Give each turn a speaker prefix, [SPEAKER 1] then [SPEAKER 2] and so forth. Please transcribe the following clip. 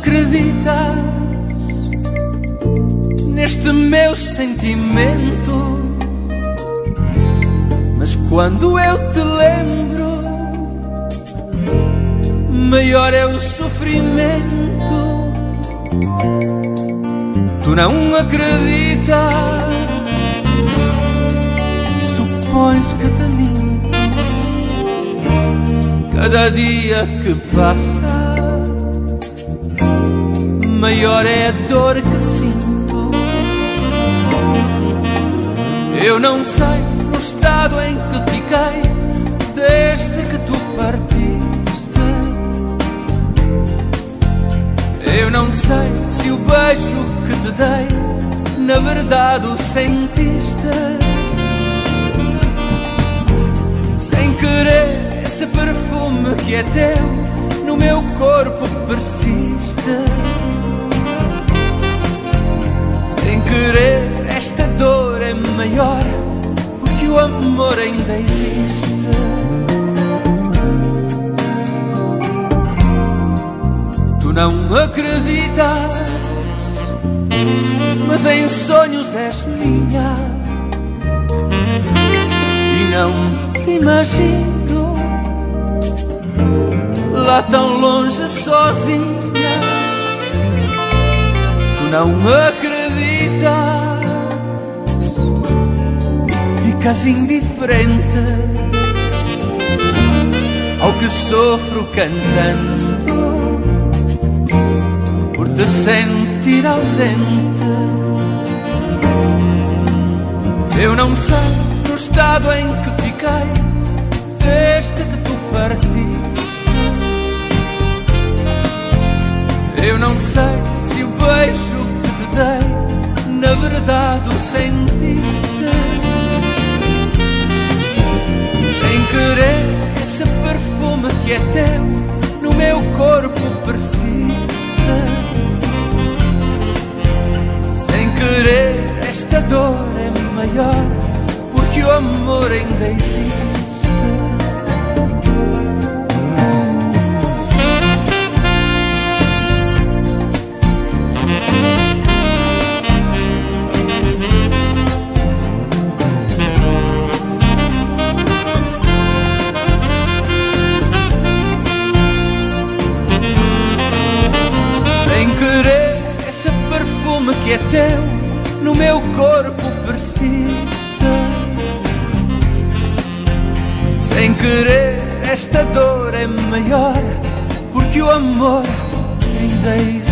[SPEAKER 1] acreditas neste meu sentimento, mas quando eu te lembro, maior é o sofrimento. Tu não acreditas e supões que te minto. Cada dia que passa, maior é a dor que sinto. Eu não sei no estado em que fiquei desde que tu partiste. Eu não sei se o beijo que te dei na verdade o sentiste. Sem querer, esse perfume que é teu no meu corpo persiste. Sem querer, esta dor é maior, porque o amor ainda existe. Tu não acreditas, mas em sonhos és minha, e não te imagino lá tão longe sozinha. Tu não acreditas, ficas indiferente ao que sofro cantando por te sentir ausente. Eu não sei no estado em que fiquei desde que tu partiste. Eu não sei se o beijo que te dei na verdade o sentiste. Sem querer, esse perfume que é teu no meu corpo persiste. Sem querer, esta dor é maior, porque o amor ainda existe. Que é teu no meu corpo persiste. Sem querer, esta dor é maior, porque o amor ainda existe.